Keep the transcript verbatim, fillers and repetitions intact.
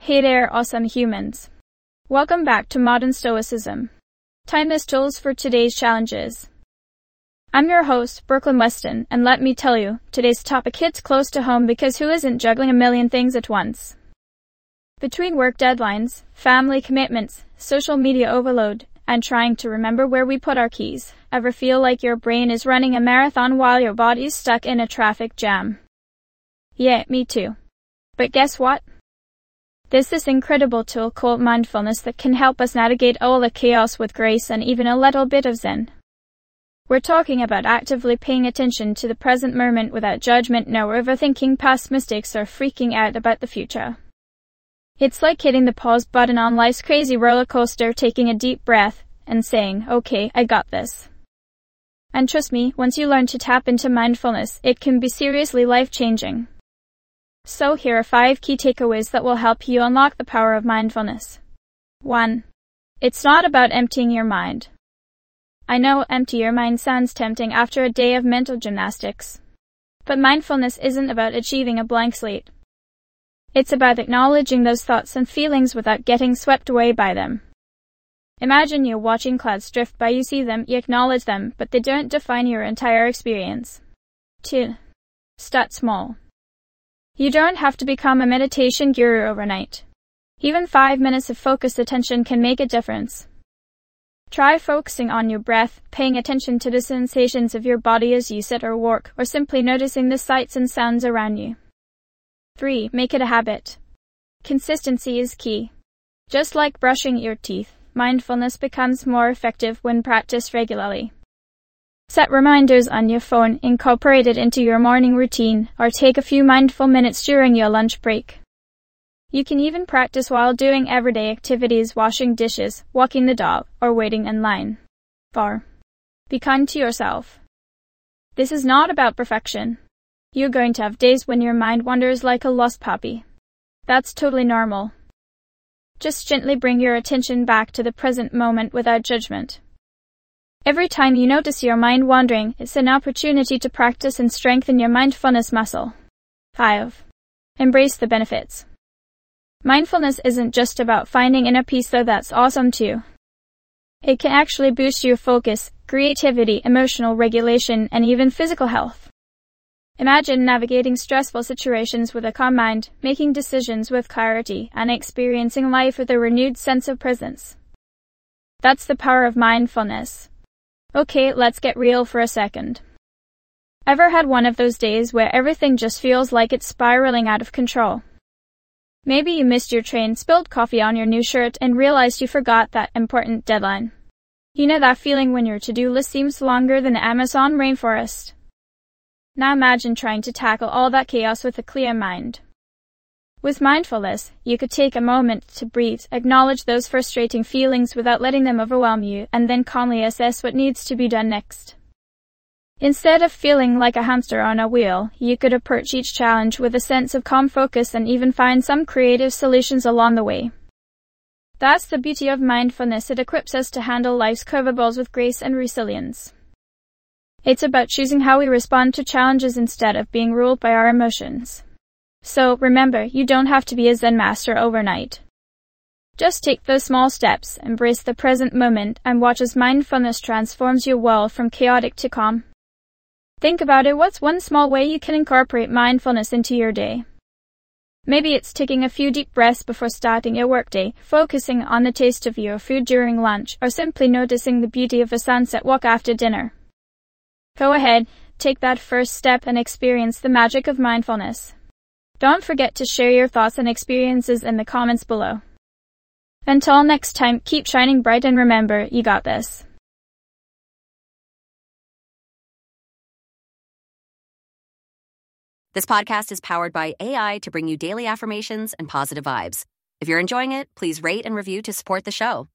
Hey there, awesome humans. Welcome back to Modern Stoicism. Timeless tools for today's challenges. I'm your host, Brooklyn Weston, and let me tell you, today's topic hits close to home because who isn't juggling a million things at once? Between work deadlines, family commitments, social media overload, and trying to remember where we put our keys, ever feel like your brain is running a marathon while your body's stuck in a traffic jam? Yeah, me too. But guess what? There's this incredible tool called mindfulness that can help us navigate all the chaos with grace and even a little bit of zen. We're talking about actively paying attention to the present moment without judgment, no overthinking past mistakes or freaking out about the future. It's like hitting the pause button on life's crazy roller coaster, taking a deep breath, and saying, okay, I got this. And trust me, once you learn to tap into mindfulness, it can be seriously life-changing. So here are five key takeaways that will help you unlock the power of mindfulness. one. It's not about emptying your mind. I know empty your mind sounds tempting after a day of mental gymnastics. But mindfulness isn't about achieving a blank slate. It's about acknowledging those thoughts and feelings without getting swept away by them. Imagine you're watching clouds drift by, you see them, you acknowledge them, but they don't define your entire experience. two. Start small. You don't have to become a meditation guru overnight. Even five minutes of focused attention can make a difference. Try focusing on your breath, paying attention to the sensations of your body as you sit or walk, or simply noticing the sights and sounds around you. three. Make it a habit. Consistency is key. Just like brushing your teeth, mindfulness becomes more effective when practiced regularly. Set reminders on your phone, incorporate it into your morning routine, or take a few mindful minutes during your lunch break. You can even practice while doing everyday activities, washing dishes, walking the dog, or waiting in line. four. Be kind to yourself. This is not about perfection. You're going to have days when your mind wanders like a lost puppy. That's totally normal. Just gently bring your attention back to the present moment without judgment. Every time you notice your mind wandering, it's an opportunity to practice and strengthen your mindfulness muscle. five. Embrace the benefits. Mindfulness isn't just about finding inner peace, though that's awesome too. It can actually boost your focus, creativity, emotional regulation, and even physical health. Imagine navigating stressful situations with a calm mind, making decisions with clarity, and experiencing life with a renewed sense of presence. That's the power of mindfulness. Okay, let's get real for a second. Ever had one of those days where everything just feels like it's spiraling out of control? Maybe you missed your train, spilled coffee on your new shirt, and realized you forgot that important deadline. You know that feeling when your to-do list seems longer than the Amazon rainforest? Now imagine trying to tackle all that chaos with a clear mind. With mindfulness, you could take a moment to breathe, acknowledge those frustrating feelings without letting them overwhelm you, and then calmly assess what needs to be done next. Instead of feeling like a hamster on a wheel, you could approach each challenge with a sense of calm focus and even find some creative solutions along the way. That's the beauty of mindfulness. It equips us to handle life's curveballs with grace and resilience. It's about choosing how we respond to challenges instead of being ruled by our emotions. So, remember, you don't have to be a Zen master overnight. Just take those small steps, embrace the present moment, and watch as mindfulness transforms your world from chaotic to calm. Think about it, what's one small way you can incorporate mindfulness into your day? Maybe it's taking a few deep breaths before starting your workday, focusing on the taste of your food during lunch, or simply noticing the beauty of a sunset walk after dinner. Go ahead, take that first step and experience the magic of mindfulness. Don't forget to share your thoughts and experiences in the comments below. Until next time, keep shining bright and remember, you got this. This podcast is powered by A I to bring you daily affirmations and positive vibes. If you're enjoying it, please rate and review to support the show.